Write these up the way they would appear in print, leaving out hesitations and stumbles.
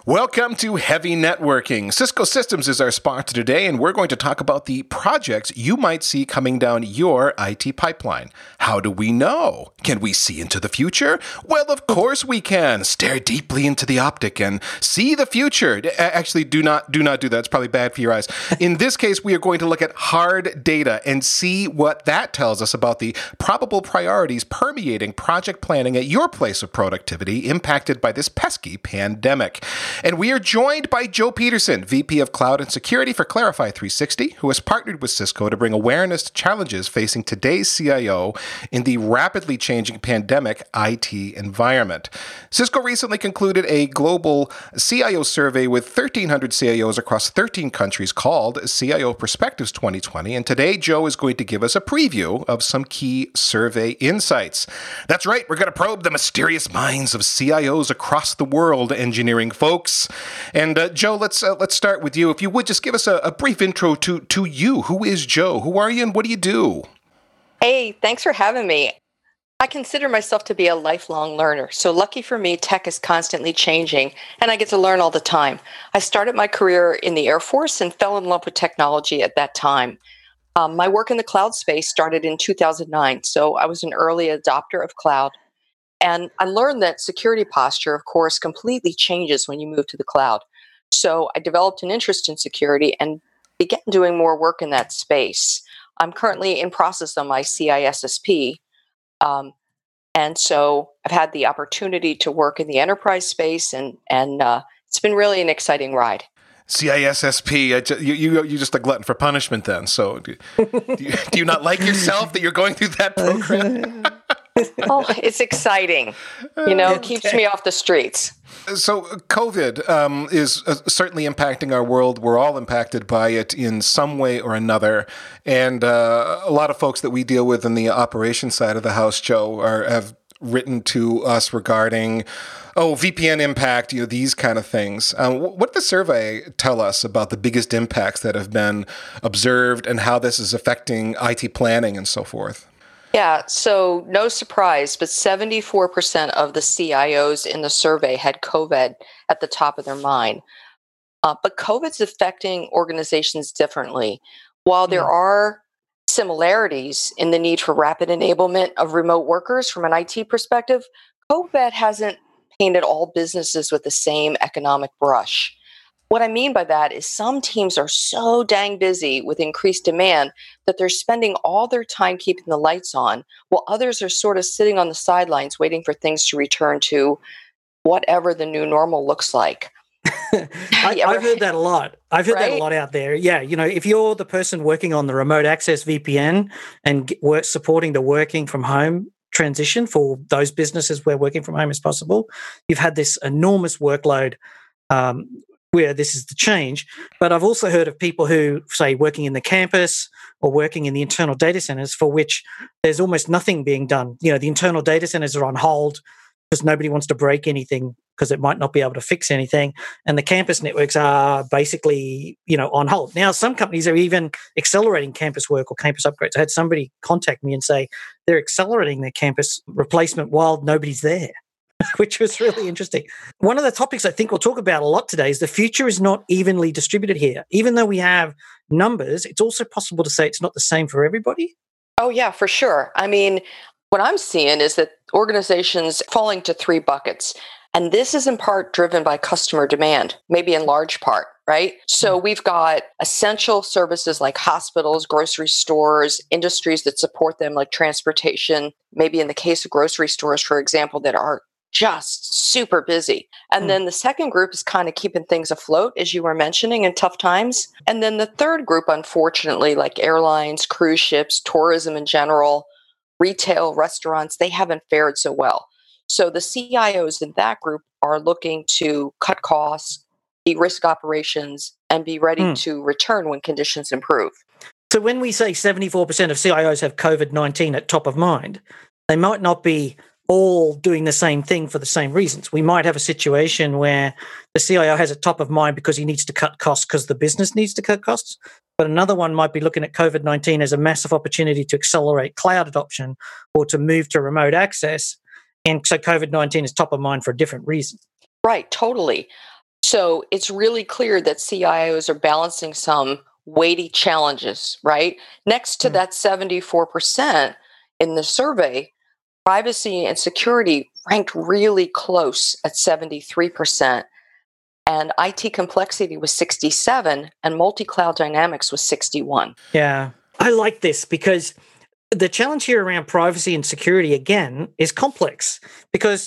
Welcome to Heavy Networking. Cisco Systems is our sponsor today, and we're going to talk about the projects you might see coming down your IT pipeline. How do we know? Can we see into the future? Well, of course we can. Stare deeply into the optic and see the future. Actually, do not do that. It's probably bad for your eyes. In this case, we are going to look at hard data and see what that tells us about the probable priorities permeating project planning at your place of productivity impacted by this pesky pandemic. And we are joined by Joe Peterson, VP of Cloud and Security for Clarify 360, who has partnered with Cisco to bring awareness to challenges facing today's CIO in the rapidly changing pandemic IT environment. Cisco recently concluded a global CIO survey with 1,300 CIOs across 13 countries called CIO Perspectives 2020, and today Joe is going to give us a preview of some key survey insights. That's right, we're going to probe the mysterious minds of CIOs across the world, engineering folks. And Joe, let's start with you. If you would, just give us a brief intro to you. Who is Joe? Who are you and what do you do? Hey, thanks for having me. I consider myself to be a lifelong learner. So lucky for me, tech is constantly changing and I get to learn all the time. I started my career in the Air Force and fell in love with technology at that time. My work in the cloud space started in 2009. So I was an early adopter of cloud. And I learned that security posture, of course, completely changes when you move to the cloud. So I developed an interest in security and began doing more work in that space. I'm currently in process of my CISSP. And so I've had the opportunity to work in the enterprise space, and it's been really an exciting ride. CISSP, you're just a glutton for punishment then. So do you not like yourself that you're going through that program? Oh, it's exciting. It keeps me off the streets. So COVID is certainly impacting our world. We're all impacted by it in some way or another. And a lot of folks that we deal with in the operations side of the house, Joe, have written to us regarding, VPN impact, these kind of things. What did the survey tell us about the biggest impacts that have been observed and how this is affecting IT planning and so forth? Yeah, so no surprise, but 74% of the CIOs in the survey had COVID at the top of their mind. But COVID's affecting organizations differently. While there are similarities in the need for rapid enablement of remote workers from an IT perspective, COVID hasn't painted all businesses with the same economic brush. What I mean by that is some teams are so dang busy with increased demand that they're spending all their time keeping the lights on, while others are sort of sitting on the sidelines waiting for things to return to whatever the new normal looks like. I've heard that a lot. I've heard that a lot out there. Yeah, if you're the person working on the remote access VPN and supporting the working from home transition for those businesses where working from home is possible, you've had this enormous workload where this is the change. But I've also heard of people who, say, working in the campus or working in the internal data centers for which there's almost nothing being done. The internal data centers are on hold because nobody wants to break anything because it might not be able to fix anything. And the campus networks are basically, on hold. Now, some companies are even accelerating campus work or campus upgrades. I had somebody contact me and say they're accelerating their campus replacement while nobody's there, which was really interesting. One of the topics I think we'll talk about a lot today is the future is not evenly distributed here. Even though we have numbers, it's also possible to say it's not the same for everybody. Oh, yeah, for sure. I mean, what I'm seeing is that organizations fall into three buckets. And this is in part driven by customer demand, maybe in large part, right? So we've got essential services like hospitals, grocery stores, industries that support them like transportation, maybe in the case of grocery stores, for example, that are just super busy. And then the second group is kind of keeping things afloat, as you were mentioning, in tough times. And then the third group, unfortunately, like airlines, cruise ships, tourism in general, retail, restaurants, they haven't fared so well. So the CIOs in that group are looking to cut costs, de-risk operations, and be ready to return when conditions improve. So when we say 74% of CIOs have COVID-19 at top of mind, they might not be all doing the same thing for the same reasons. We might have a situation where the CIO has it top of mind because he needs to cut costs because the business needs to cut costs. But another one might be looking at COVID-19 as a massive opportunity to accelerate cloud adoption or to move to remote access. And so COVID-19 is top of mind for a different reason. Right, totally. So it's really clear that CIOs are balancing some weighty challenges, right? Next to that 74% in the survey, privacy and security ranked really close at 73%. And IT complexity was 67, and multi-cloud dynamics was 61. Yeah, I like this because the challenge here around privacy and security, again, is complex. Because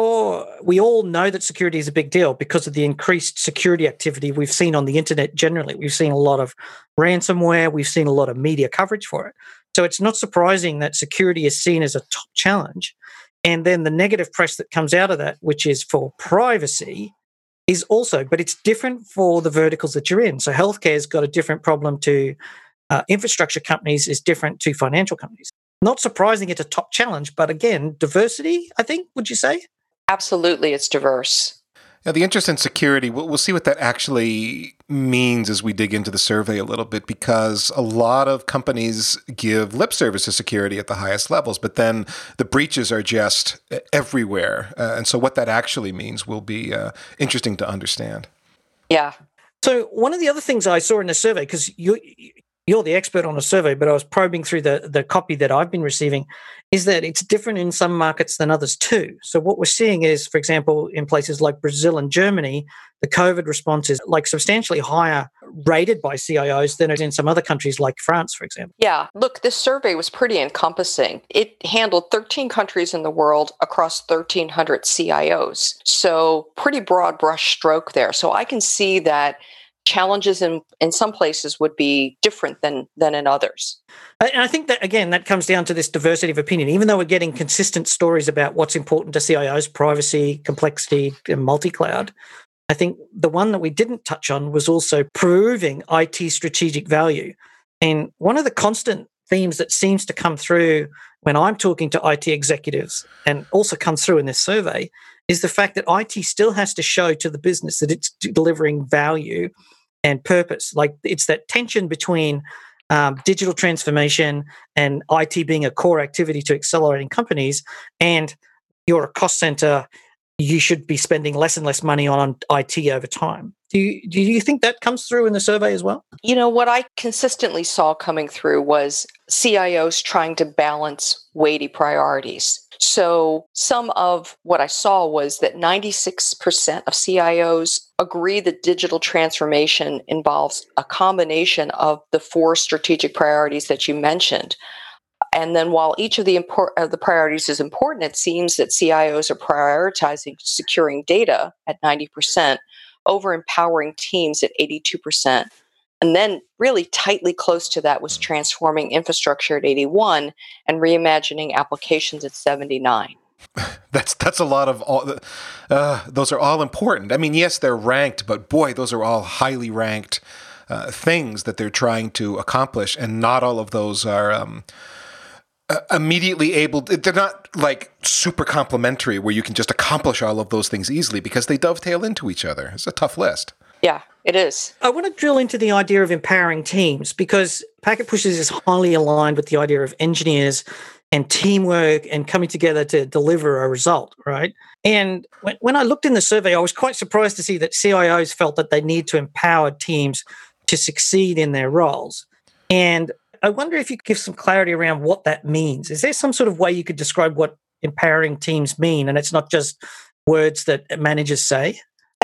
we all know that security is a big deal because of the increased security activity we've seen on the internet generally. We've seen a lot of ransomware. We've seen a lot of media coverage for it. So it's not surprising that security is seen as a top challenge. And then the negative press that comes out of that, which is for privacy, is also, but it's different for the verticals that you're in. So healthcare's got a different problem to infrastructure companies, is different to financial companies. Not surprising it's a top challenge, but again, diversity, I think, would you say? Absolutely, it's diverse. Now, the interest in security, we'll see what that actually means as we dig into the survey a little bit, because a lot of companies give lip service to security at the highest levels, but then the breaches are just everywhere. And so what that actually means will be interesting to understand. Yeah. So one of the other things I saw in the survey, because you're the expert on the survey, but I was probing through the copy that I've been receiving, is that it's different in some markets than others too. So what we're seeing is, for example, in places like Brazil and Germany, the COVID response is like substantially higher rated by CIOs than it is in some other countries like France, for example. Yeah, look, this survey was pretty encompassing. It handled 13 countries in the world across 1,300 CIOs. So pretty broad brush stroke there. So I can see that challenges in some places would be different than in others. And I think that, again, that comes down to this diversity of opinion. Even though we're getting consistent stories about what's important to CIOs, privacy, complexity, and multi-cloud, I think the one that we didn't touch on was also proving IT strategic value. And one of the constant themes that seems to come through when I'm talking to IT executives, and also comes through in this survey, is the fact that IT still has to show to the business that it's delivering value and purpose. Like, it's that tension between digital transformation and IT being a core activity to accelerating companies, and you're a cost center, you should be spending less and less money on IT over time. Do you think that comes through in the survey as well? You know, what I consistently saw coming through was CIOs trying to balance weighty priorities. So some of what I saw was that 96% of CIOs agree that digital transformation involves a combination of the 4 strategic priorities that you mentioned. And then while each of the priorities is important, it seems that CIOs are prioritizing securing data at 90%, over empowering teams at 82%. And then really tightly close to that was transforming infrastructure at 81 and reimagining applications at 79. That's a lot of all. Those are all important. I mean, yes, they're ranked, but boy, those are all highly ranked things that they're trying to accomplish, and not all of those are immediately able. They're not like super complementary where you can just accomplish all of those things easily, because they dovetail into each other. It's a tough list. Yeah, it is. I want to drill into the idea of empowering teams, because Packet Pushers is highly aligned with the idea of engineers and teamwork and coming together to deliver a result, right? And when I looked in the survey, I was quite surprised to see that CIOs felt that they need to empower teams to succeed in their roles. And I wonder if you could give some clarity around what that means. Is there some sort of way you could describe what empowering teams mean, and it's not just words that managers say?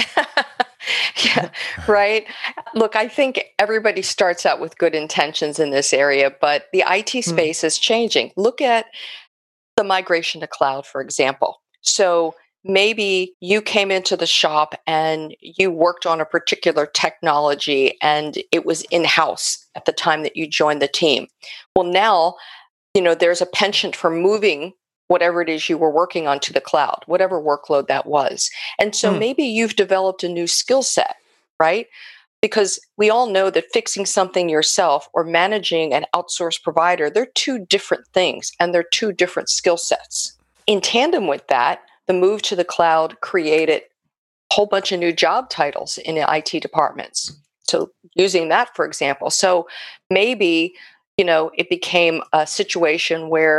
Yeah, right. Look, I think everybody starts out with good intentions in this area, but the IT space is changing. Look at the migration to cloud, for example. So maybe you came into the shop and you worked on a particular technology and it was in-house at the time that you joined the team. Well, now, there's a penchant for moving whatever it is you were working on to the cloud, whatever workload that was. And so maybe you've developed a new skill set, right? Because we all know that fixing something yourself or managing an outsourced provider, they're 2 different things, and they're 2 different skill sets. In tandem with that, the move to the cloud created a whole bunch of new job titles in the IT departments. So using that, for example. So maybe, it became a situation where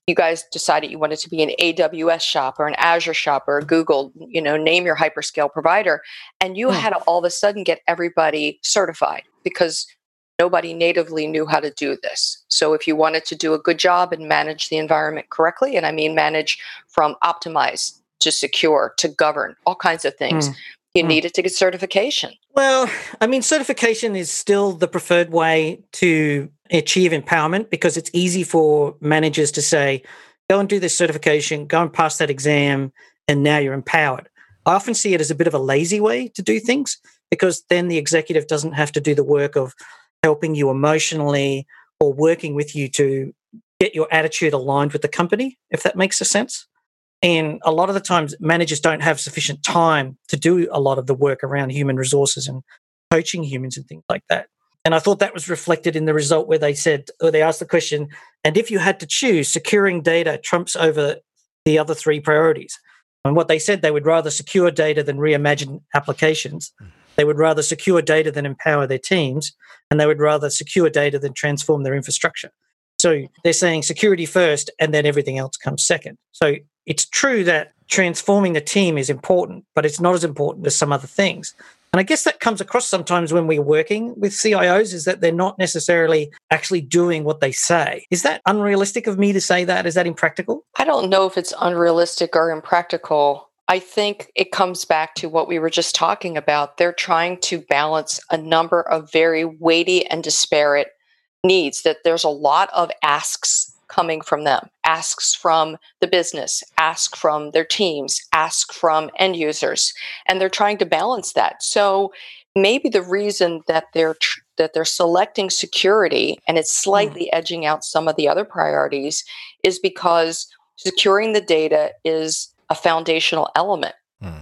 you guys decided you wanted to be an AWS shop or an Azure shop or a Google, name your hyperscale provider. And you had to all of a sudden get everybody certified because nobody natively knew how to do this. So if you wanted to do a good job and manage the environment correctly, and I mean manage from optimize to secure to govern, all kinds of things, you needed to get certification. Well, I mean, certification is still the preferred way to achieve empowerment because it's easy for managers to say, go and do this certification, go and pass that exam, and now you're empowered. I often see it as a bit of a lazy way to do things because then the executive doesn't have to do the work of helping you emotionally or working with you to get your attitude aligned with the company, if that makes sense. And a lot of the times managers don't have sufficient time to do a lot of the work around human resources and coaching humans and things like that. And I thought that was reflected in the result where they said, or they asked the question, and if you had to choose, securing data trumps over the other three priorities. And what they said, they would rather secure data than reimagine applications. They would rather secure data than empower their teams. And they would rather secure data than transform their infrastructure. So they're saying security first and then everything else comes second. So it's true that transforming the team is important, but it's not as important as some other things. And I guess that comes across sometimes when we're working with CIOs is that they're not necessarily actually doing what they say. Is that unrealistic of me to say that? Is that impractical? I don't know if it's unrealistic or impractical. I think it comes back to what we were just talking about. They're trying to balance a number of very weighty and disparate needs, that there's a lot of asks coming from them, asks from the business, asks from their teams, asks from end users, and they're trying to balance that. So maybe the reason that they're selecting security and it's slightly edging out some of the other priorities is because securing the data is a foundational element.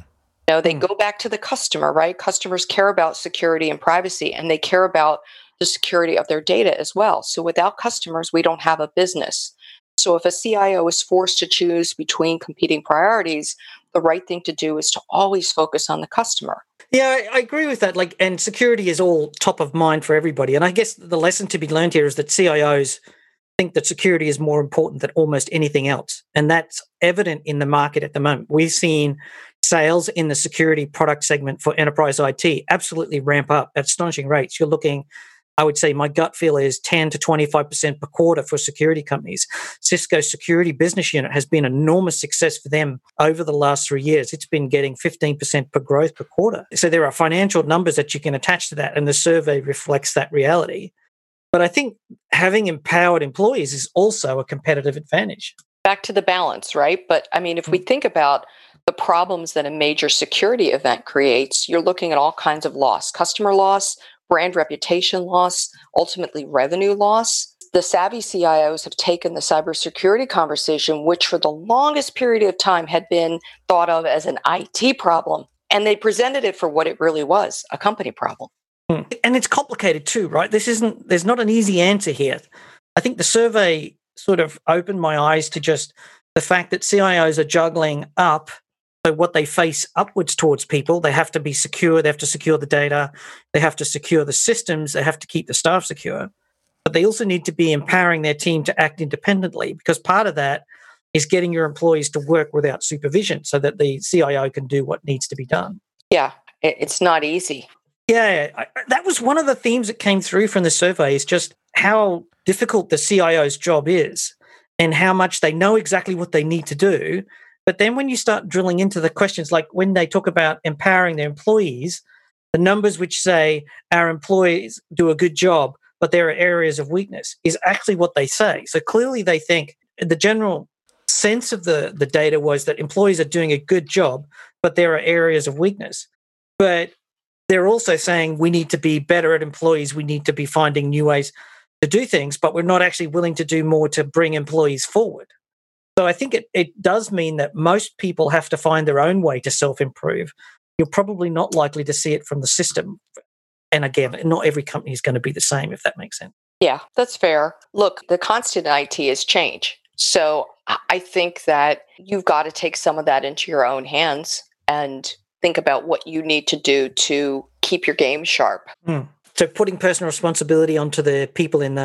They go back to the customer, right? Customers care about security and privacy, and they care about the security of their data as well. So without customers, we don't have a business. So if a CIO is forced to choose between competing priorities, the right thing to do is to always focus on the customer. Yeah, I agree with that. And security is all top of mind for everybody. And I guess the lesson to be learned here is that CIOs think that security is more important than almost anything else. And that's evident in the market at the moment. We've seen sales in the security product segment for enterprise IT absolutely ramp up at astonishing rates. You're looking, I would say my gut feel is 10 to 25% per quarter for security companies. Cisco's security business unit has been an enormous success for them over the last 3 years. It's been getting 15% per growth per quarter. So there are financial numbers that you can attach to that, and the survey reflects that reality. But I think having empowered employees is also a competitive advantage. Back to the balance, right? But I mean, if we think about the problems that a major security event creates, you're looking at all kinds of loss, customer loss, brand reputation loss, ultimately revenue loss. The savvy CIOs have taken the cybersecurity conversation, which for the longest period of time had been thought of as an IT problem, and they presented it for what it really was, a company problem. And it's complicated too, right? There's not an easy answer here. I think the survey sort of opened my eyes to just the fact that CIOs are juggling up. So what they face upwards towards people, they have to be secure, they have to secure the data, they have to secure the systems, they have to keep the staff secure. But they also need to be empowering their team to act independently, because part of that is getting your employees to work without supervision so that the CIO can do what needs to be done. Yeah, it's not easy. Yeah, that was one of the themes that came through from the survey is just how difficult the CIO's job is and how much they know exactly what they need to do. But then when you start drilling into the questions, like when they talk about empowering their employees, the numbers which say our employees do a good job, but there are areas of weakness is actually what they say. So clearly they think the general sense of the data was that employees are doing a good job, but there are areas of weakness. But they're also saying we need to be better at employees. We need to be finding new ways to do things, but we're not actually willing to do more to bring employees forward. So I think it does mean that most people have to find their own way to self-improve. You're probably not likely to see it from the system. And again, not every company is going to be the same, if that makes sense. Yeah, that's fair. Look, the constant in IT is change. So I think that you've got to take some of that into your own hands and think about what you need to do to keep your game sharp. So putting personal responsibility onto the people in the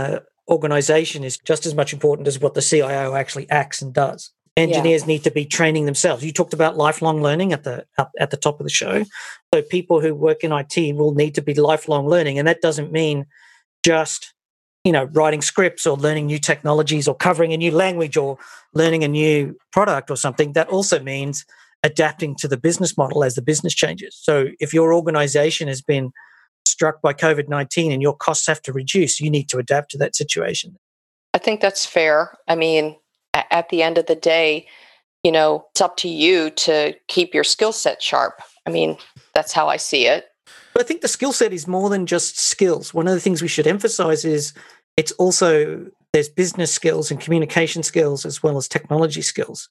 organization is just as much important as what the CIO actually acts and does. Engineers need to be training themselves. You talked about lifelong learning at the top of the show. So people who work in IT will need to be lifelong learning. And that doesn't mean just, writing scripts or learning new technologies or covering a new language or learning a new product or something. That also means adapting to the business model as the business changes. So if your organization has been struck by COVID-19 and your costs have to reduce, you need to adapt to that situation. I think that's fair. I mean, at the end of the day, it's up to you to keep your skill set sharp. I mean, that's how I see it. But I think the skill set is more than just skills. One of the things we should emphasize is it's also, there's business skills and communication skills as well as technology skills.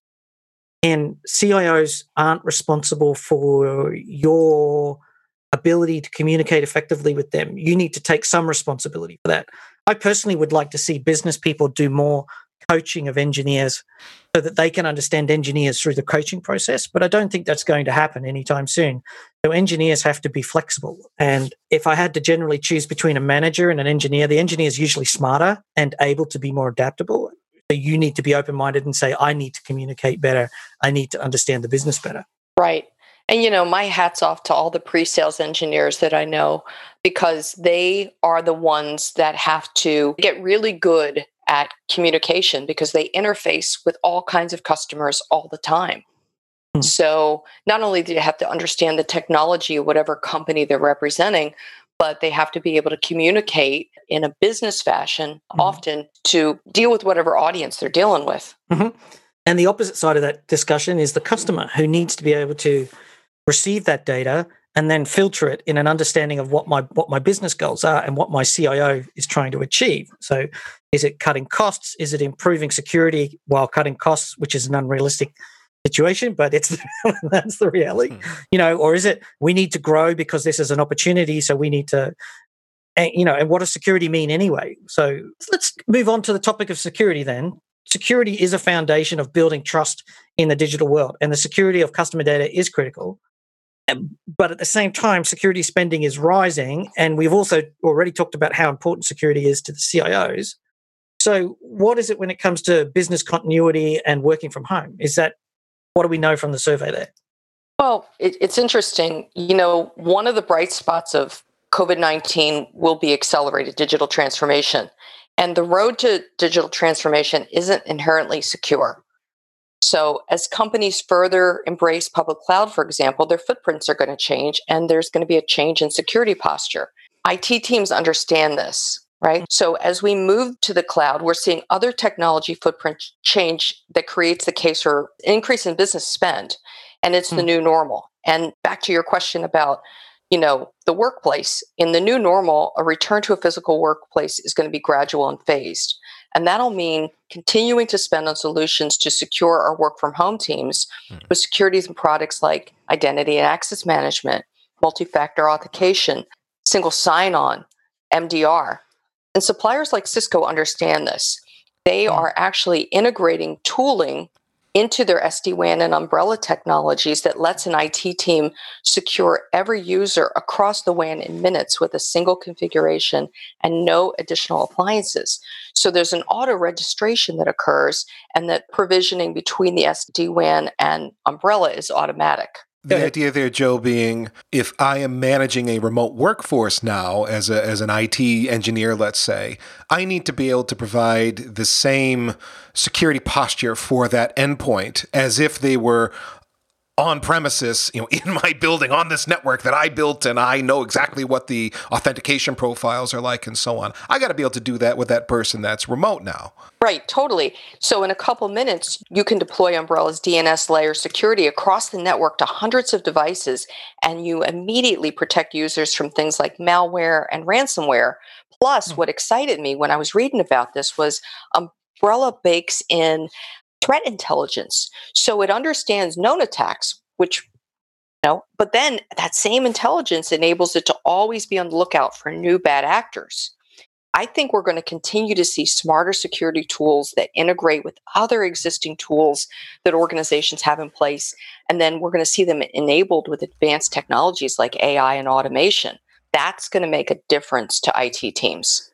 And CIOs aren't responsible for your ability to communicate effectively with them. You need to take some responsibility for that. I personally would like to see business people do more coaching of engineers so that they can understand engineers through the coaching process, but I don't think that's going to happen anytime soon. So engineers have to be flexible. And if I had to generally choose between a manager and an engineer, the engineer is usually smarter and able to be more adaptable. So you need to be open-minded and say, I need to communicate better. I need to understand the business better. Right. And, my hat's off to all the pre-sales engineers that I know, because they are the ones that have to get really good at communication because they interface with all kinds of customers all the time. Mm-hmm. So not only do you have to understand the technology of whatever company they're representing, but they have to be able to communicate in a business fashion often to deal with whatever audience they're dealing with. Mm-hmm. And the opposite side of that discussion is the customer, who needs to be able to receive that data and then filter it in an understanding of what my business goals are and what my CIO is trying to achieve. So is it cutting costs? Is it improving security while cutting costs, which is an unrealistic situation, but that's the reality, or is it we need to grow because this is an opportunity, so we need to, and what does security mean anyway? So let's move on to the topic of security then. Security is a foundation of building trust in the digital world, and the security of customer data is critical. But at the same time, security spending is rising, and we've also already talked about how important security is to the CIOs. So what is it when it comes to business continuity and working from home? What do we know from the survey there? Well, it's interesting. One of the bright spots of COVID-19 will be accelerated digital transformation. And the road to digital transformation isn't inherently secure. So as companies further embrace public cloud, for example, their footprints are going to change, and there's going to be a change in security posture. IT teams understand this, right? So as we move to the cloud, we're seeing other technology footprint change that creates the case for an increase in business spend, and it's the new normal. And back to your question about, the workplace. In the new normal, a return to a physical workplace is going to be gradual and phased. And that'll mean continuing to spend on solutions to secure our work from home teams with securities and products like identity and access management, multi-factor authentication, single sign-on, MDR. And suppliers like Cisco understand this. They are actually integrating tooling into their SD-WAN and Umbrella technologies that lets an IT team secure every user across the WAN in minutes with a single configuration and no additional appliances. So there's an auto registration that occurs, and that provisioning between the SD-WAN and Umbrella is automatic. The idea there, Joe, being if I am managing a remote workforce now as an IT engineer, let's say, I need to be able to provide the same security posture for that endpoint as if they were on premises, in my building, on this network that I built, and I know exactly what the authentication profiles are like and so on. I got to be able to do that with that person that's remote now. Right, totally. So in a couple minutes, you can deploy Umbrella's DNS layer security across the network to hundreds of devices, and you immediately protect users from things like malware and ransomware. Plus, what excited me when I was reading about this was Umbrella bakes in threat intelligence. So it understands known attacks, which, but then that same intelligence enables it to always be on the lookout for new bad actors. I think we're going to continue to see smarter security tools that integrate with other existing tools that organizations have in place. And then we're going to see them enabled with advanced technologies like AI and automation. That's going to make a difference to IT teams.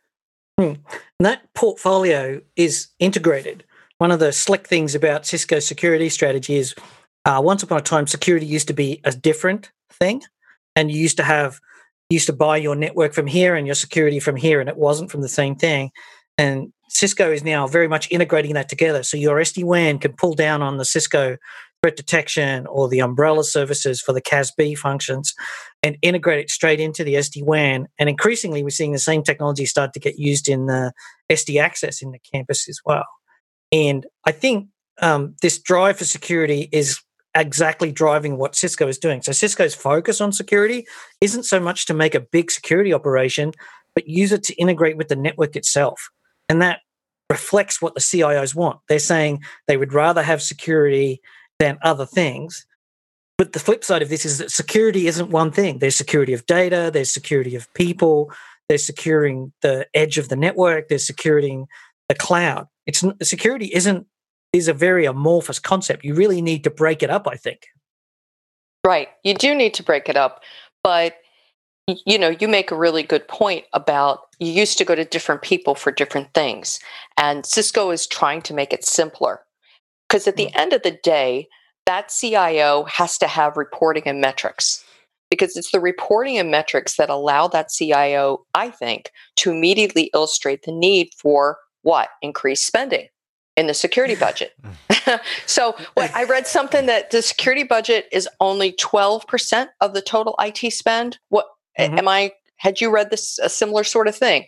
And that portfolio is integrated. One of the slick things about Cisco's security strategy is once upon a time, security used to be a different thing. And you used to buy your network from here and your security from here, and it wasn't from the same thing. And Cisco is now very much integrating that together. So your SD-WAN can pull down on the Cisco threat detection or the umbrella services for the CASB functions and integrate it straight into the SD-WAN. And increasingly, we're seeing the same technology start to get used in the SD-Access in the campus as well. And I think this drive for security is exactly driving what Cisco is doing. So Cisco's focus on security isn't so much to make a big security operation, but use it to integrate with the network itself. And that reflects what the CIOs want. They're saying they would rather have security than other things. But the flip side of this is that security isn't one thing. There's security of data, there's security of people, there's securing the edge of the network, there's securing the cloud. Security is a very amorphous concept. You really need to break it up, I think. Right. You do need to break it up. But, you make a really good point about you used to go to different people for different things. And Cisco is trying to make it simpler. Because at the end of the day, that CIO has to have reporting and metrics. Because it's the reporting and metrics that allow that CIO, I think, to immediately illustrate the need for what? Increased spending in the security budget. So I read something that the security budget is only 12% of the total IT spend. Had you read a similar sort of thing?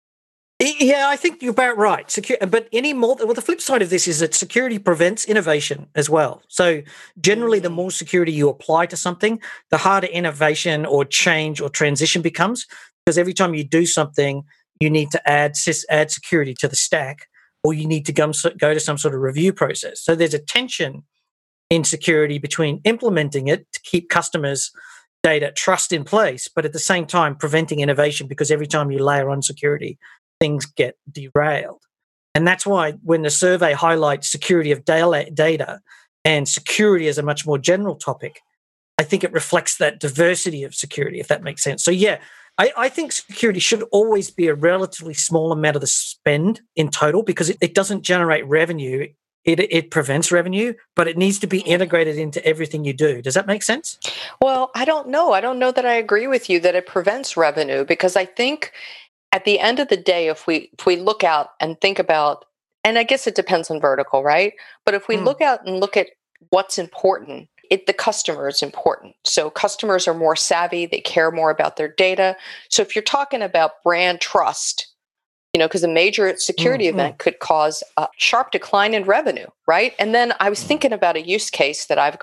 Yeah, I think you're about right. But the flip side of this is that security prevents innovation as well. So generally, the more security you apply to something, the harder innovation or change or transition becomes, because every time you do something, you need to add security to the stack, or you need to go to some sort of review process. So there's a tension in security between implementing it to keep customers' data trust in place, but at the same time preventing innovation, because every time you layer on security, things get derailed. And that's why when the survey highlights security of data and security as a much more general topic, I think it reflects that diversity of security, if that makes sense. So yeah, I think security should always be a relatively small amount of the spend in total, because it doesn't generate revenue. It prevents revenue, but it needs to be integrated into everything you do. Does that make sense? Well, I don't know. I don't know that I agree with you that it prevents revenue, because I think at the end of the day, if we look out and think about, and I guess it depends on vertical, right? But if we look out and look at what's important, the customer is important. So customers are more savvy. They care more about their data. So if you're talking about brand trust, because a major security event could cause a sharp decline in revenue, right? And then I was thinking about a use case that I've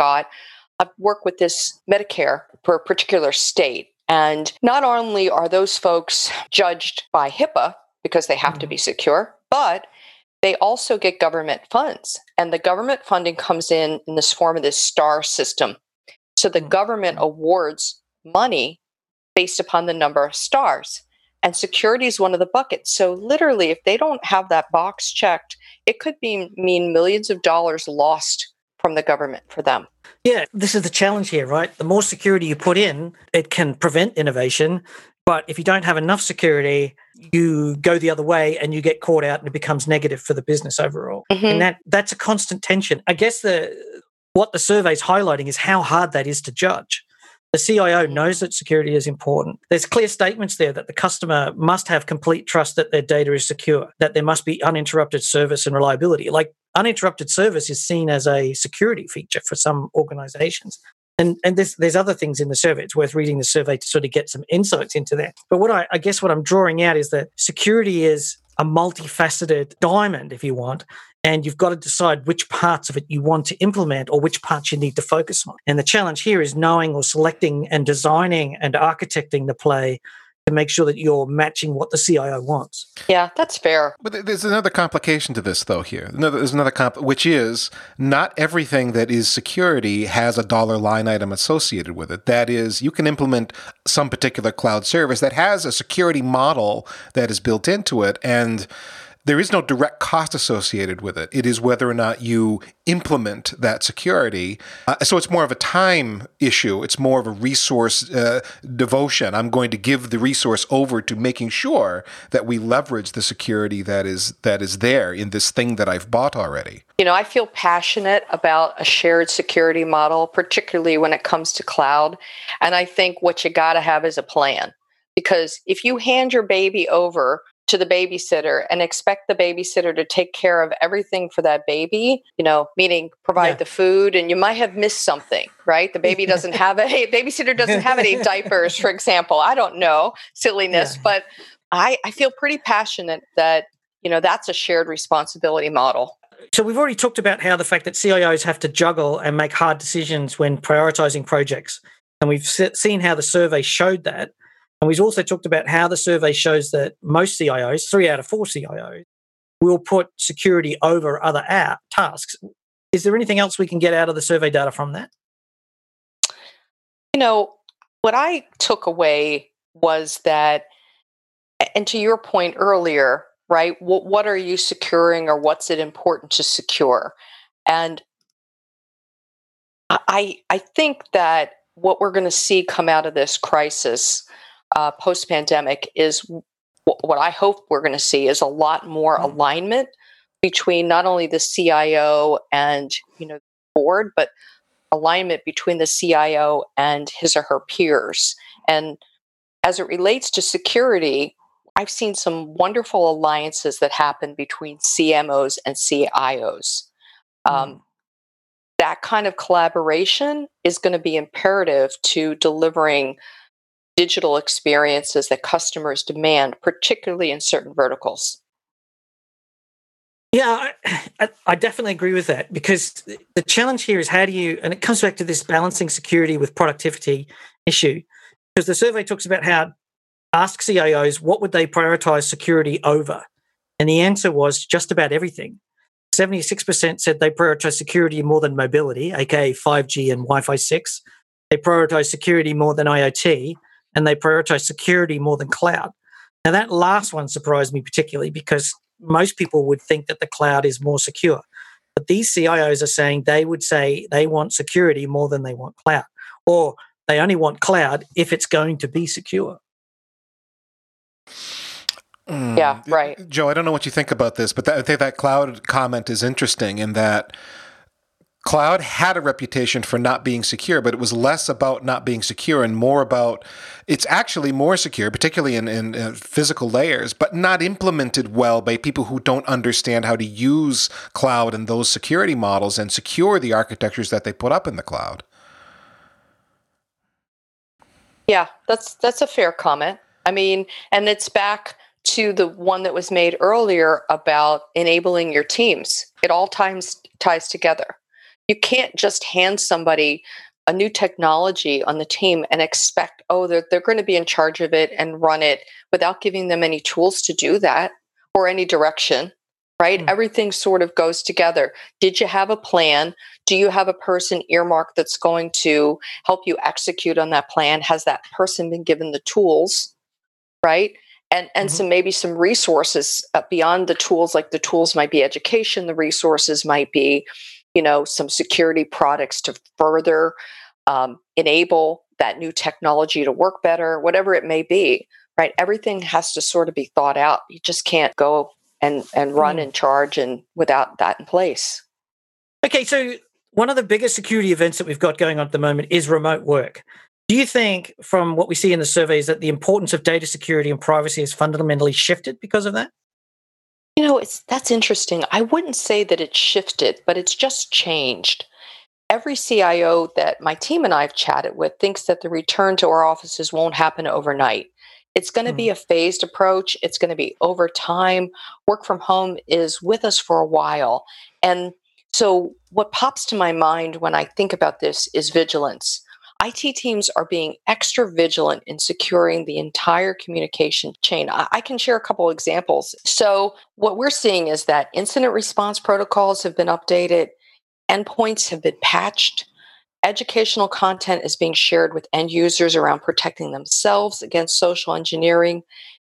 worked with this Medicare for a particular state. And not only are those folks judged by HIPAA because they have to be secure, but they also get government funds. And the government funding comes in this form of this STAR system. So the government awards money based upon the number of stars. And security is one of the buckets. So literally, if they don't have that box checked, it could mean millions of dollars lost from the government for them. Yeah, this is the challenge here, right? The more security you put in, it can prevent innovation. But if you don't have enough security, you go the other way and you get caught out and it becomes negative for the business overall. And that's a constant tension. I guess what the survey is highlighting is how hard that is to judge. The CIO knows that security is important. There's clear statements there that the customer must have complete trust that their data is secure, that there must be uninterrupted service and reliability. Like uninterrupted service is seen as a security feature for some organizations. And there's other things in the survey. It's worth reading the survey to sort of get some insights into that. But what I guess what I'm drawing out is that security is a multifaceted diamond, if you want, and you've got to decide which parts of it you want to implement or which parts you need to focus on. And the challenge here is knowing or selecting and designing and architecting the play to make sure that you're matching what the CIO wants. Yeah, that's fair. But there's another complication to this, though, here. There's another which is not everything that is security has a dollar line item associated with it. That is, you can implement some particular cloud service that has a security model that is built into it, and there is no direct cost associated with it. It is whether or not you implement that security. So it's more of a time issue. It's more of a resource devotion. I'm going to give the resource over to making sure that we leverage the security that is there in this thing that I've bought already. I feel passionate about a shared security model, particularly when it comes to cloud. And I think what you got to have is a plan. Because if you hand your baby over to the babysitter and expect the babysitter to take care of everything for that baby, meaning provide the food, and you might have missed something, right? The baby doesn't have babysitter doesn't have any diapers, for example. I don't know, silliness, but I feel pretty passionate that, that's a shared responsibility model. So we've already talked about how the fact that CIOs have to juggle and make hard decisions when prioritizing projects. And we've seen how the survey showed that. And we've also talked about how the survey shows that most CIOs, 3 out of 4 CIOs, will put security over other tasks. Is there anything else we can get out of the survey data from that? What I took away was that, and to your point earlier, right, what are you securing, or what's it important to secure? And I think that what we're going to see come out of this crisis post-pandemic is what I hope we're going to see is a lot more alignment between not only the CIO and the board, but alignment between the CIO and his or her peers. And as it relates to security, I've seen some wonderful alliances that happen between CMOs and CIOs. That kind of collaboration is going to be imperative to delivering digital experiences that customers demand, particularly in certain verticals. Yeah, I definitely agree with that, because the challenge here is how do you, and it comes back to this balancing security with productivity issue, because the survey talks about how ask CIOs what would they prioritize security over, and the answer was just about everything. 76% said they prioritize security more than mobility, aka 5G and Wi-Fi 6. They prioritize security more than IoT, and they prioritize security more than cloud. Now, that last one surprised me particularly, because most people would think that the cloud is more secure. But these CIOs are saying they would say they want security more than they want cloud, or they only want cloud if it's going to be secure. Yeah, right. Joe, I don't know what you think about this, but I think that cloud comment is interesting in that cloud had a reputation for not being secure, but it was less about not being secure and more about it's actually more secure, particularly in physical layers, but not implemented well by people who don't understand how to use cloud and those security models and secure the architectures that they put up in the cloud. Yeah, that's a fair comment. I mean, and it's back to the one that was made earlier about enabling your teams. It all ties together. You can't just hand somebody a new technology on the team and expect, they're going to be in charge of it and run it without giving them any tools to do that or any direction, right? Everything sort of goes together. Did you have a plan? Do you have a person earmarked that's going to help you execute on that plan? Has that person been given the tools, right? And maybe some resources beyond the tools, like the tools might be education, the resources might be, some security products to further enable that new technology to work better, whatever it may be, right? Everything has to sort of be thought out. You just can't go and run and charge and without that in place. Okay, so one of the biggest security events that we've got going on at the moment is remote work. Do you think, from what we see in the surveys, that the importance of data security and privacy has fundamentally shifted because of that? That's interesting. I wouldn't say that it's shifted, but it's just changed. Every CIO that my team and I have chatted with thinks that the return to our offices won't happen overnight. It's going to be a phased approach. It's going to be over time. Work from home is with us for a while. And so what pops to my mind when I think about this is vigilance. IT teams are being extra vigilant in securing the entire communication chain. I can share a couple examples. So what we're seeing is that incident response protocols have been updated, endpoints have been patched, educational content is being shared with end users around protecting themselves against social engineering,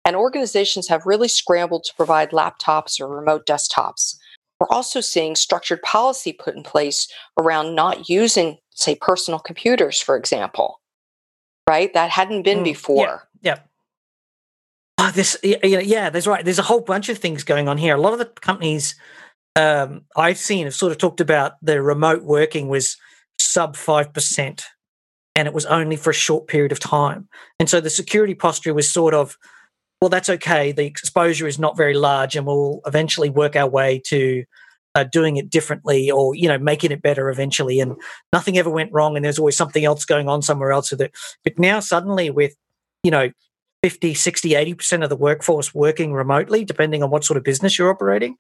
And organizations have really scrambled to provide laptops or remote desktops. We're also seeing structured policy put in place around not using, say, personal computers, for example, right? That hadn't been before. Yeah. Oh, that's right. There's a whole bunch of things going on here. A lot of the companies I've seen have sort of talked about the remote working was sub 5%, and it was only for a short period of time. And so the security posture was sort of, well, that's okay. The exposure is not very large, and we'll eventually work our way to doing it differently, or making it better eventually. And nothing ever went wrong, and there's always something else going on somewhere else with it. But now suddenly, with 50, 60, 80% of the workforce working remotely, depending on what sort of business you're operating,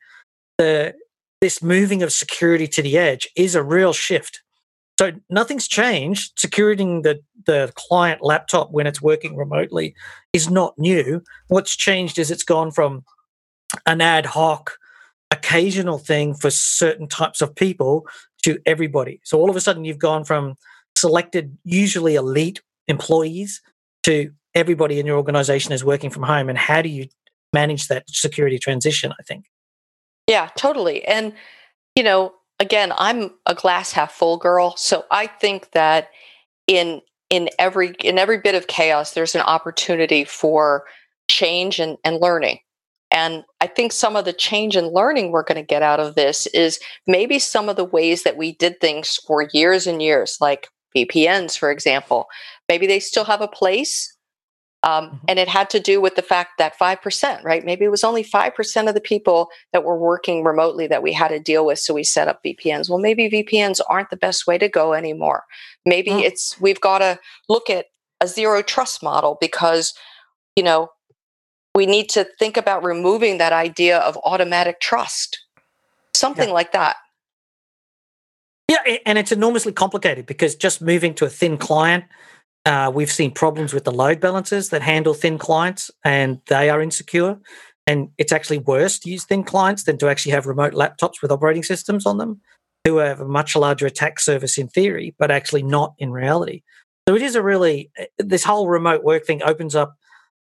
this moving of security to the edge is a real shift. So nothing's changed. Securing the client laptop when it's working remotely is not new. What's changed is it's gone from an ad hoc, occasional thing for certain types of people to everybody. So all of a sudden you've gone from selected, usually elite employees, to everybody in your organization is working from home. And how do you manage that security transition, I think? Yeah, totally. And, again, I'm a glass half full girl. So I think that in every bit of chaos, there's an opportunity for change and learning. And I think some of the change and learning we're going to get out of this is maybe some of the ways that we did things for years and years, like VPNs, for example. Maybe they still have a place. And it had to do with the fact that 5%, right? Maybe it was only 5% of the people that were working remotely that we had to deal with. So we set up VPNs. Well, maybe VPNs aren't the best way to go anymore. Maybe we've got to look at a zero trust model because, we need to think about removing that idea of automatic trust, something like that. Yeah, and it's enormously complicated because just moving to a thin client, we've seen problems with the load balancers that handle thin clients, and they are insecure. And it's actually worse to use thin clients than to actually have remote laptops with operating systems on them who have a much larger attack surface in theory, but actually not in reality. So it is this whole remote work thing opens up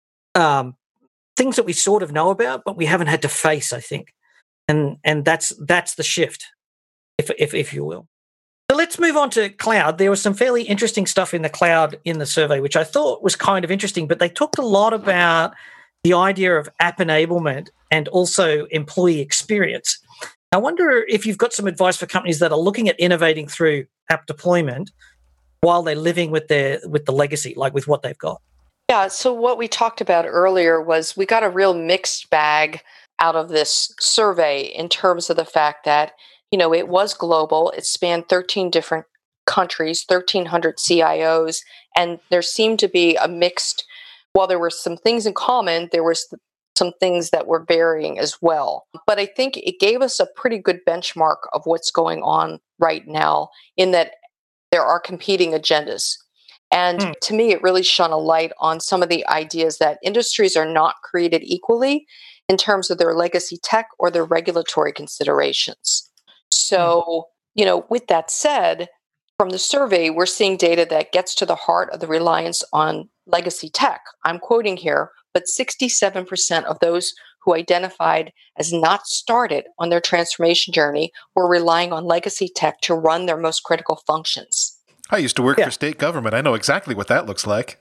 things that we sort of know about, but we haven't had to face, I think. And that's the shift, if you will. So let's move on to cloud. There was some fairly interesting stuff in the cloud in the survey, which I thought was kind of interesting, but they talked a lot about the idea of app enablement and also employee experience. I wonder if you've got some advice for companies that are looking at innovating through app deployment while they're living with the legacy, like with what they've got. Yeah, so what we talked about earlier was we got a real mixed bag out of this survey in terms of the fact that, it was global. It spanned 13 different countries, 1,300 CIOs, and there seemed to be a mixed, while there were some things in common, there were some things that were varying as well. But I think it gave us a pretty good benchmark of what's going on right now in that there are competing agendas. And to me, it really shone a light on some of the ideas that industries are not created equally in terms of their legacy tech or their regulatory considerations. So, with that said, from the survey, we're seeing data that gets to the heart of the reliance on legacy tech. I'm quoting here, but 67% of those who identified as not started on their transformation journey were relying on legacy tech to run their most critical functions. I used to work for state government. I know exactly what that looks like.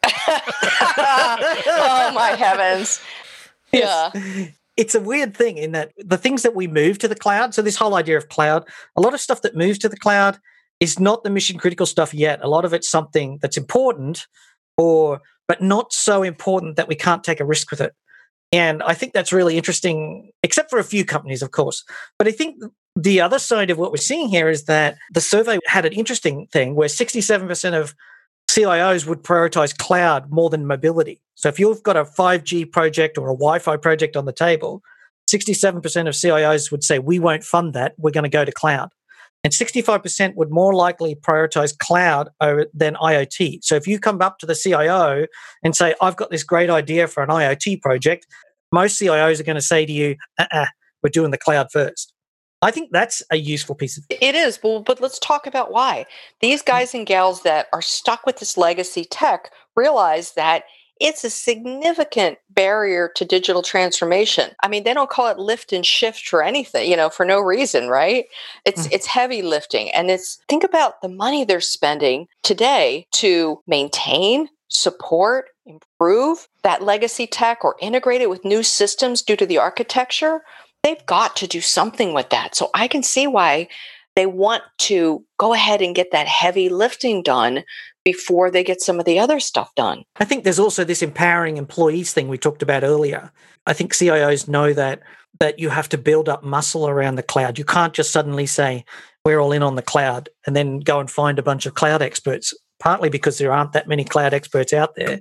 Oh, my heavens. Yeah. It's a weird thing in that the things that we move to the cloud, so this whole idea of cloud, a lot of stuff that moves to the cloud is not the mission critical stuff yet. A lot of it's something that's important, but not so important that we can't take a risk with it. And I think that's really interesting, except for a few companies, of course. But I think the other side of what we're seeing here is that the survey had an interesting thing where 67% of CIOs would prioritize cloud more than mobility. So if you've got a 5G project or a Wi-Fi project on the table, 67% of CIOs would say, we won't fund that, we're going to go to cloud. And 65% would more likely prioritize cloud than IoT. So if you come up to the CIO and say, I've got this great idea for an IoT project, most CIOs are going to say to you, we're doing the cloud first. I think that's a useful piece of it is, but let's talk about why. These guys and gals that are stuck with this legacy tech realize that it's a significant barrier to digital transformation. I mean, they don't call it lift and shift for anything, for no reason, right? It's heavy lifting. And think about the money they're spending today to maintain, support, improve that legacy tech or integrate it with new systems due to the architecture. They've got to do something with that. So I can see why they want to go ahead and get that heavy lifting done before they get some of the other stuff done. I think there's also this empowering employees thing we talked about earlier. I think CIOs know that you have to build up muscle around the cloud. You can't just suddenly say, we're all in on the cloud, and then go and find a bunch of cloud experts, partly because there aren't that many cloud experts out there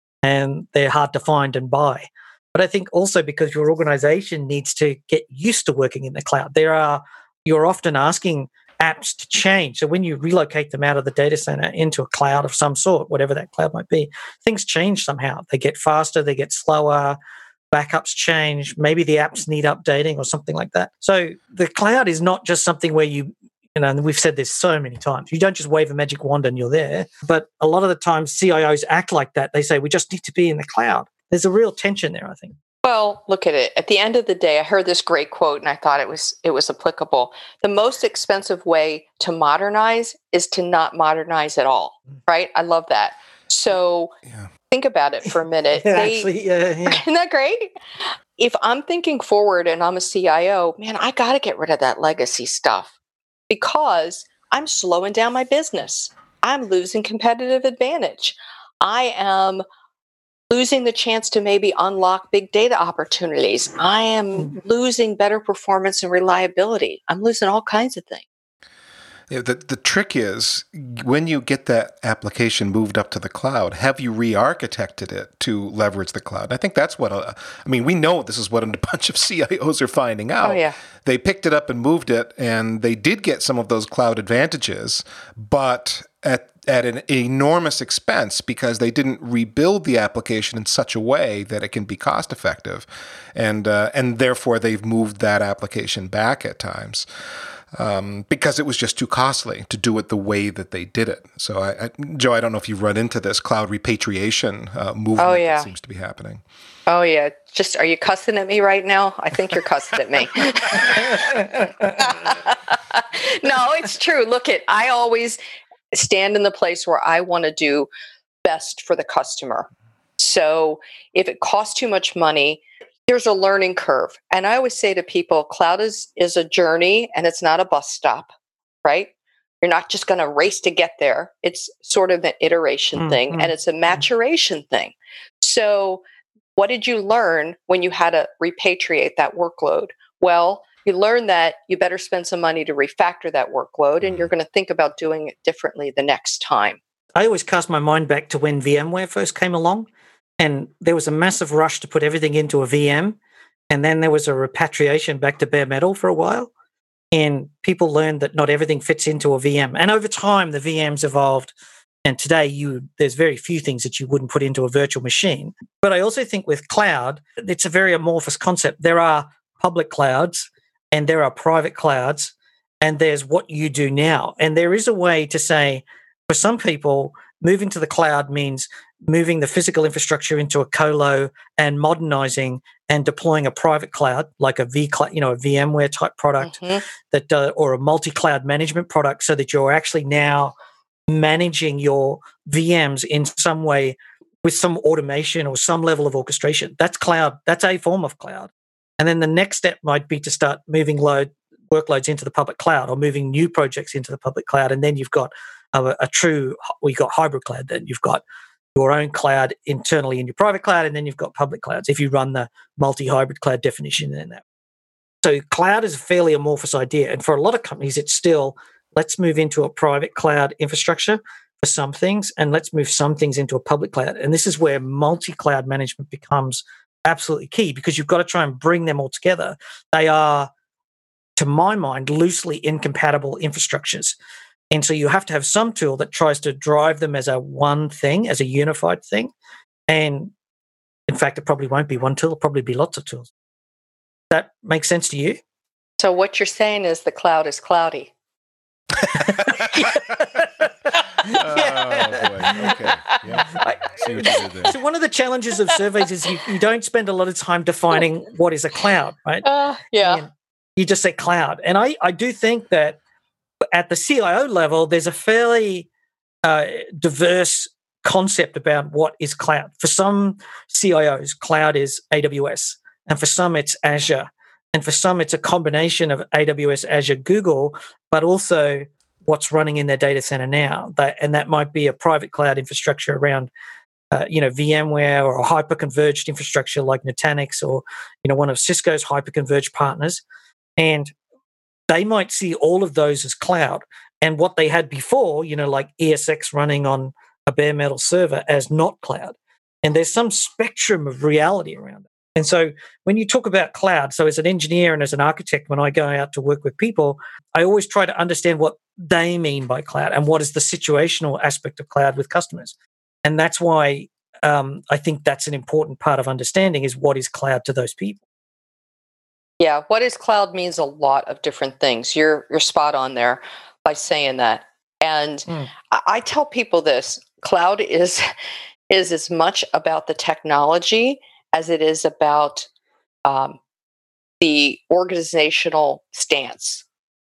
and they're hard to find and buy. But I think also because your organization needs to get used to working in the cloud. You're often asking apps to change. So when you relocate them out of the data center into a cloud of some sort, whatever that cloud might be, things change somehow. They get faster, they get slower, backups change, maybe the apps need updating or something like that. So the cloud is not just something where and we've said this so many times, you don't just wave a magic wand and you're there. But a lot of the times CIOs act like that. They say, we just need to be in the cloud. There's a real tension there, I think. Well, look at it. At the end of the day, I heard this great quote and I thought it was applicable. The most expensive way to modernize is to not modernize at all, right? I love that. So think about it for a minute. Isn't that great? If I'm thinking forward and I'm a CIO, man, I got to get rid of that legacy stuff because I'm slowing down my business. I'm losing competitive advantage. I am losing the chance to maybe unlock big data opportunities. I am losing better performance and reliability. I'm losing all kinds of things. Yeah, the trick is when you get that application moved up to the cloud, have you re-architected it to leverage the cloud? I think that's what, we know this is what a bunch of CIOs are finding out. Oh, yeah. They picked it up and moved it, and they did get some of those cloud advantages, but at an enormous expense because they didn't rebuild the application in such a way that it can be cost effective. And therefore they've moved that application back at times. Because it was just too costly to do it the way that they did it. So, Joe, I don't know if you've run into this cloud repatriation movement that seems to be happening. Oh, yeah. Are you cussing at me right now? I think you're cussing at me. No, it's true. I always stand in the place where I want to do best for the customer. So if it costs too much money, there's a learning curve. And I always say to people, cloud is a journey and it's not a bus stop, right? You're not just going to race to get there. It's sort of an iteration thing and it's a maturation thing. So what did you learn when you had to repatriate that workload? Well, you learn that you better spend some money to refactor that workload and you're going to think about doing it differently the next time. I always cast my mind back to when VMware first came along. And there was a massive rush to put everything into a VM. And then there was a repatriation back to bare metal for a while. And people learned that not everything fits into a VM. And over time, the VMs evolved. And today, there's very few things that you wouldn't put into a virtual machine. But I also think with cloud, it's a very amorphous concept. There are public clouds and there are private clouds. And there's what you do now. And there is a way to say, for some people, moving to the cloud means moving the physical infrastructure into a colo and modernizing and deploying a private cloud like a VMware type product that or a multi-cloud management product so that you're actually now managing your VMs in some way with some automation or some level of orchestration. That's cloud. That's a form of cloud. And then the next step might be to start moving workloads into the public cloud or moving new projects into the public cloud. And then you've got you've got hybrid cloud. Then you've got your own cloud internally in your private cloud, and then you've got public clouds if you run the multi-hybrid cloud definition in that. So cloud is a fairly amorphous idea. And for a lot of companies, it's still, let's move into a private cloud infrastructure for some things, and let's move some things into a public cloud. And this is where multi-cloud management becomes absolutely key because you've got to try and bring them all together. They are, to my mind, loosely incompatible infrastructures. And so you have to have some tool that tries to drive them as a one thing, as a unified thing. And in fact, it probably won't be one tool. It'll probably be lots of tools. That makes sense to you? So what you're saying is the cloud is cloudy. boy. Okay. Yeah. See what you did there. So one of the challenges of surveys is you don't spend a lot of time defining what is a cloud, right? Yeah. And you just say cloud. And I do think that at the CIO level, there's a fairly diverse concept about what is cloud. For some CIOs, cloud is AWS. And for some, it's Azure. And for some, it's a combination of AWS, Azure, Google, but also what's running in their data center now. And that might be a private cloud infrastructure around, VMware, or a hyper-converged infrastructure like Nutanix, or, one of Cisco's hyper-converged partners. And they might see all of those as cloud. And what they had before, like ESX running on a bare metal server, as not cloud. And there's some spectrum of reality around it. And so when you talk about cloud, so as an engineer and as an architect, when I go out to work with people, I always try to understand what they mean by cloud and what is the situational aspect of cloud with customers. And that's why I think that's an important part of understanding, is what is cloud to those people. Yeah, what is cloud means a lot of different things. You're spot on there by saying that. And I tell people this: cloud is as much about the technology as it is about the organizational stance.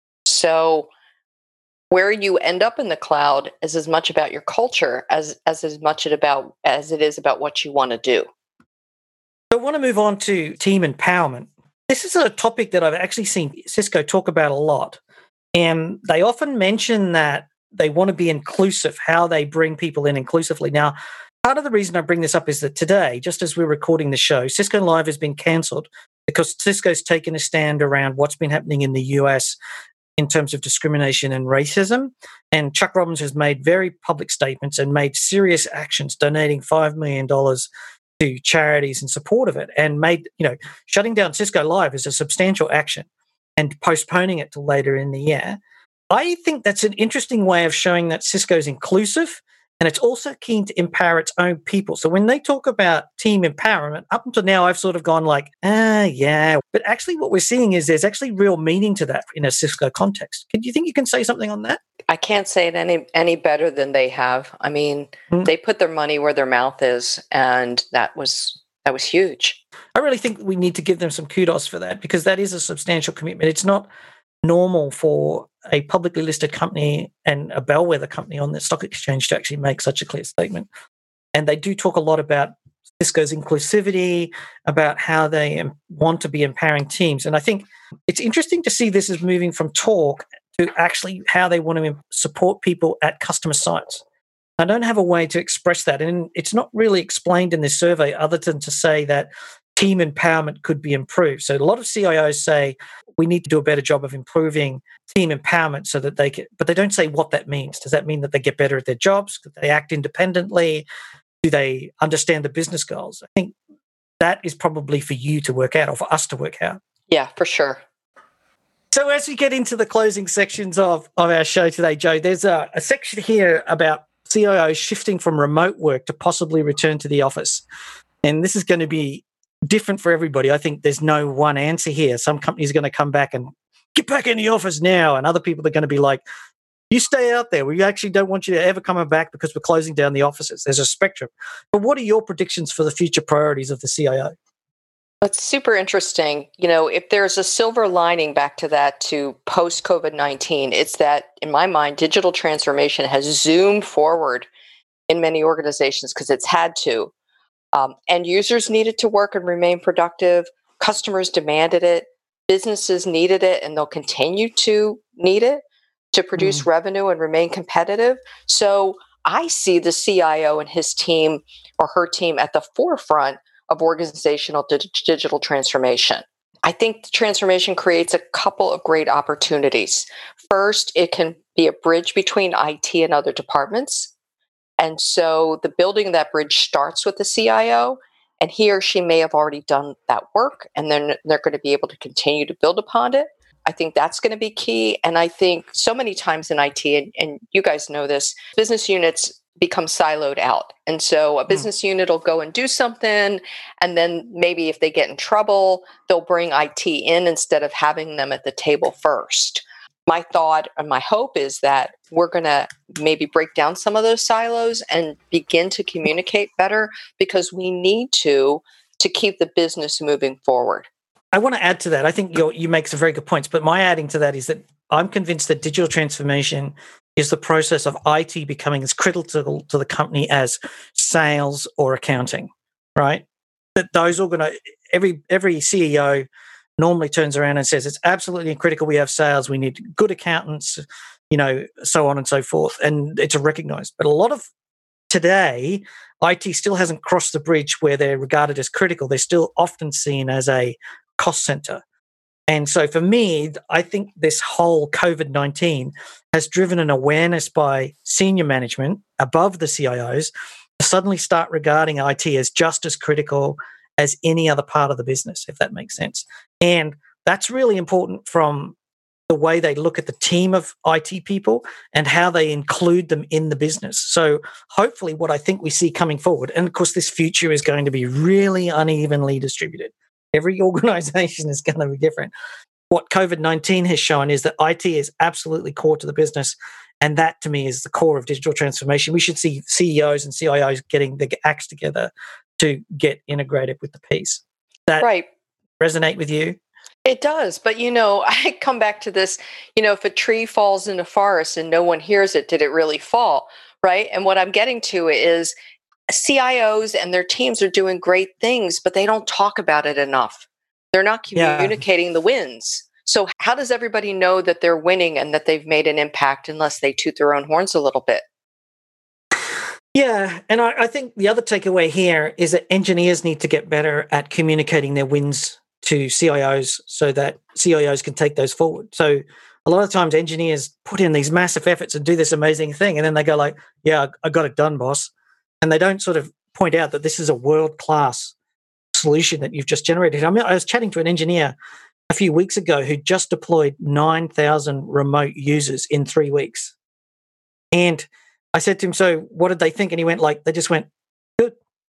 So where you end up in the cloud is as much about your culture as much as it is about what you want to do. So I want to move on to team empowerment. This is a topic that I've actually seen Cisco talk about a lot. And they often mention that they want to be inclusive, how they bring people in inclusively. Now, part of the reason I bring this up is that today, just as we're recording the show, Cisco Live has been cancelled because Cisco's taken a stand around what's been happening in the US in terms of discrimination and racism. And Chuck Robbins has made very public statements and made serious actions, donating $5 million to charities in support of it, and made, shutting down Cisco Live is a substantial action, and postponing it till later in the year. I think that's an interesting way of showing that Cisco's inclusive, and it's also keen to empower its own people. So when they talk about team empowerment, up until now, I've sort of gone like, yeah. But actually what we're seeing is there's actually real meaning to that in a Cisco context. Do you think you can say something on that? I can't say it any better than they have. I mean, they put their money where their mouth is, and that was huge. I really think we need to give them some kudos for that, because that is a substantial commitment. It's not normal for a publicly listed company and a bellwether company on the stock exchange to actually make such a clear statement. And they do talk a lot about Cisco's inclusivity, about how they want to be empowering teams. And I think it's interesting to see this is moving from talk to actually how they want to support people at customer sites. I don't have a way to express that. And it's not really explained in this survey other than to say that team empowerment could be improved. So a lot of CIOs say we need to do a better job of improving team empowerment so that they can, but they don't say what that means. Does that mean that they get better at their jobs? Do they act independently? Do they understand the business goals? I think that is probably for you to work out, or for us to work out. Yeah, for sure. So as we get into the closing sections of our show today, Joe, there's a section here about CIOs shifting from remote work to possibly return to the office. And this is going to be different for everybody. I think there's no one answer here. Some companies are going to come back and get back in the office now, and other people are going to be like, you stay out there. We actually don't want you to ever come back because we're closing down the offices. There's a spectrum. But what are your predictions for the future priorities of the CIO? That's super interesting. If there's a silver lining back to that, to post-COVID-19, it's that, in my mind, digital transformation has zoomed forward in many organizations because it's had to. End users needed to work and remain productive. Customers demanded it. Businesses needed it, and they'll continue to need it to produce revenue and remain competitive. So I see the CIO and his team, or her team, at the forefront of organizational digital transformation. I think the transformation creates a couple of great opportunities. First, it can be a bridge between IT and other departments. And so the building of that bridge starts with the CIO, and he or she may have already done that work, and then they're going to be able to continue to build upon it. I think that's going to be key. And I think so many times in IT, and you guys know this, business units become siloed out. And so a business unit will go and do something, and then maybe if they get in trouble, they'll bring IT in instead of having them at the table first. my thought and my hope is that we're going to maybe break down some of those silos and begin to communicate better, because we need to keep the business moving forward. I want to add to that. I think you make some very good points, but my adding to that is that I'm convinced that digital transformation is the process of IT becoming as critical to the company as sales or accounting, right? That those are going to, every CEO normally turns around and says, it's absolutely critical we have sales, we need good accountants, so on and so forth. And it's recognized. But a lot of today, IT still hasn't crossed the bridge where they're regarded as critical. They're still often seen as a cost center. And so for me, I think this whole COVID-19 has driven an awareness by senior management above the CIOs to suddenly start regarding IT as just as critical as any other part of the business, if that makes sense. And that's really important from the way they look at the team of IT people and how they include them in the business. So hopefully what I think we see coming forward, and of course this future is going to be really unevenly distributed. Every organization is going to be different. What COVID-19 has shown is that IT is absolutely core to the business. And that, to me, is the core of digital transformation. We should see CEOs and CIOs getting the acts together to get integrated with the piece. That right. Resonate with you? It does. But, I come back to this, if a tree falls in a forest and no one hears it, did it really fall? Right. And what I'm getting to is CIOs and their teams are doing great things, but they don't talk about it enough. They're not communicating the wins. So how does everybody know that they're winning and that they've made an impact unless they toot their own horns a little bit? Yeah. And I think the other takeaway here is that engineers need to get better at communicating their wins to CIOs so that CIOs can take those forward. So a lot of times engineers put in these massive efforts and do this amazing thing. And then they go like, yeah, I got it done, boss. And they don't sort of point out that this is a world-class solution that you've just generated. I was chatting to an engineer a few weeks ago who just deployed 9,000 remote users in 3 weeks. And I said to him, so what did they think? And he went they just went, good.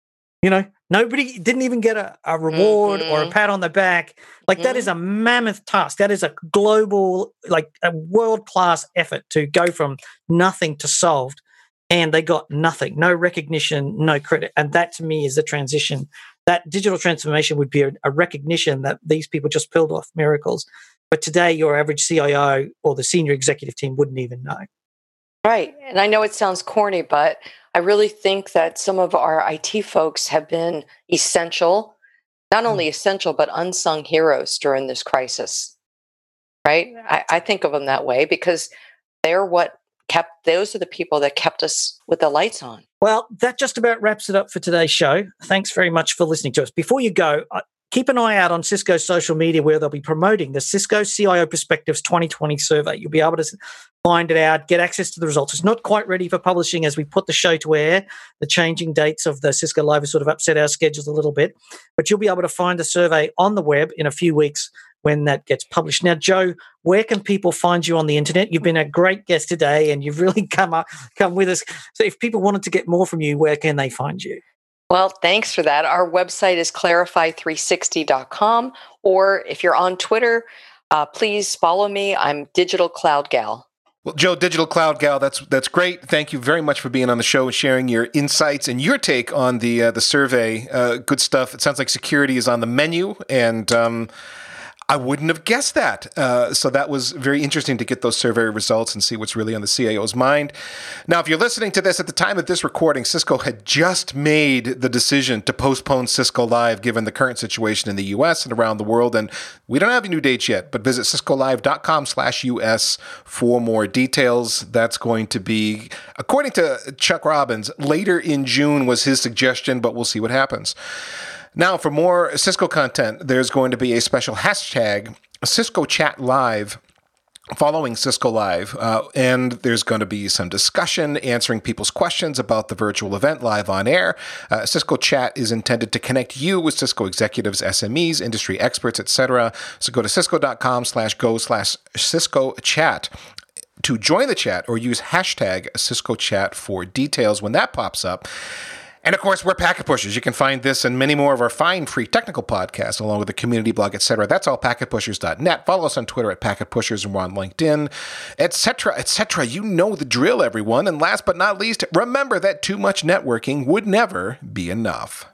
Nobody didn't even get a reward or a pat on the back. That is a mammoth task. That is a global, a world-class effort to go from nothing to solved. And they got nothing, no recognition, no credit. And that, to me, is the transition. That digital transformation would be a recognition that these people just pulled off miracles. But today, your average CIO or the senior executive team wouldn't even know. Right. And I know it sounds corny, but I really think that some of our IT folks have been essential, not only essential, but unsung heroes during this crisis. Right? I think of them that way because they're those are the people that kept us with the lights on. Well, that just about wraps it up for today's show. Thanks very much for listening to us. Before you go, keep an eye out on Cisco's social media where they'll be promoting the Cisco CIO Perspectives 2020 survey. You'll be able to find it out, get access to the results. It's not quite ready for publishing as we put the show to air. The changing dates of the Cisco Live have sort of upset our schedules a little bit, but you'll be able to find the survey on the web in a few weeks when that gets published. Now, Joe, where can people find you on the internet? You've been a great guest today and you've really come with us. So if people wanted to get more from you, where can they find you? Well, thanks for that. Our website is clarify360.com, or if you're on Twitter, please follow me. I'm Digital Cloud Gal. Well, Joe, Digital Cloud Gal, that's great. Thank you very much for being on the show and sharing your insights and your take on the survey. Good stuff. It sounds like security is on the menu, and I wouldn't have guessed that. So that was very interesting to get those survey results and see what's really on the CIO's mind. Now, if you're listening to this at the time of this recording, Cisco had just made the decision to postpone Cisco Live given the current situation in the U.S. and around the world. And we don't have any new dates yet, but visit ciscolive.com/US for more details. That's going to be, according to Chuck Robbins, later in June was his suggestion, but we'll see what happens. Now, for more Cisco content, there's going to be a special hashtag, Cisco Chat Live, following Cisco Live. And there's going to be some discussion, answering people's questions about the virtual event live on air. Cisco Chat is intended to connect you with Cisco executives, SMEs, industry experts, etc. So go to cisco.com/go/Cisco Chat to join the chat or use hashtag Cisco Chat for details when that pops up. And of course, we're Packet Pushers. You can find this and many more of our fine free technical podcasts, along with the community blog, etc. That's all packetpushers.net. Follow us on Twitter at Packet Pushers, and we're on LinkedIn, etc., etc. You know the drill, everyone. And last but not least, remember that too much networking would never be enough.